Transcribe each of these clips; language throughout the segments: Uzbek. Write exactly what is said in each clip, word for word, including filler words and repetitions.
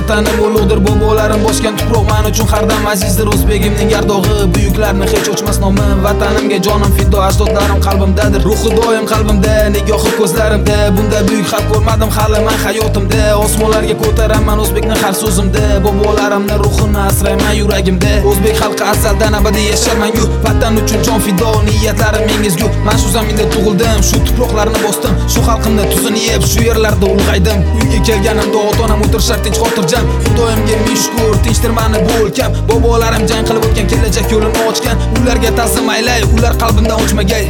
Vatanim ulug'dir, bobolarim bosgan tuproq men uchun har dam azizdir. O'zbegimning gardog'i, buyuklarni hech o'chmas nomi. Vatanimga jonim fido, ajdodlarim qalbimdadir. Ruhi doim qalbimda, nigohi ko'zlarimda. Bunda buyuk xalq ko'rmadim hali men hayotimda. Osmonlarga ko'taraman o'zbekni har so'zimda. Bobolarimning ruhini asrayman yuragimda. O'zbek xalqi azaldan abadiy yasharman-ku. Vatan uchun jon fido, niyatlarim mengizgu. Men shu zaminda tug'ildim, shu tuproqlarni bosdim. Shu xalqimni tuzini yeb, shu yerlarda ulg'aydim. Uyga kelganimda ota-onam o'tirishar tinch xotirjam. Xudoyimga ming shukr, tinchdir meni bu o'lkam. Bobolarim jang qilib o'tgan kelajak yo'lini ochgan. Ularga ta'zim aylay, ular qalbimdan o'chmagay.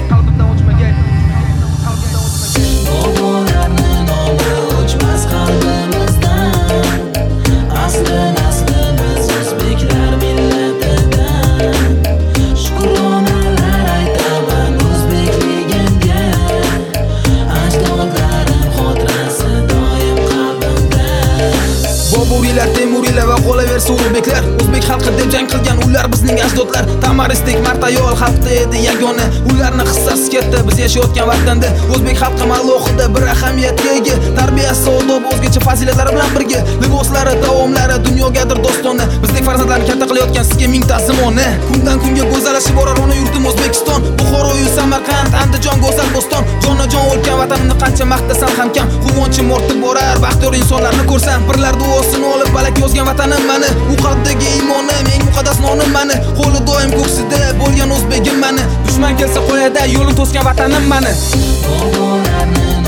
Bobolarning nomi o'chmas qalbimizdan. Aslin aslimiz o'zbeklar millatidan. Shukronalar aytaman o'zbekligimga. Ajdodlarim xotirasi doim qalbimda. Boburiylar, Temuriylar va qolaversa o'zbeklar. O'zbek xalqi deb jang qilgan ular bizning ajdodlar. Tamaristik mart ayol xalqda edi yagona. Ularni hissasi katta biz yashayotgan vatanda. O'zbek xalqi alohida bir ahamiyatga ega. Tarbiyasi, odobi o'zgacha fazilatlari bilan birga. Liboslari, taomlari dunyogadir dostona. Bizning farzandlarni katta qilayotgan sizga ming ta'zimona. Kundan kunga go'zallashib borar ona yurtim O'zbekiston. Buxoro, Samarqand, Andijon go'zal Bo'ston. Jonajon o'lkan vatanimni qancha maqtasam ham kam. Quvonchim ortib borar, baxtiyor insonlarni ko'rsam. Birlar duosini olib balak yozgan vatanim meni. U qalbdagi iymonim, eng muqaddas nonim meni. Qo'li doim ko'ksida bo'lgan o'zbegim meni. Dushman kelsa qo'yada yo'lini to'sgan vatanim meni. Bobolarning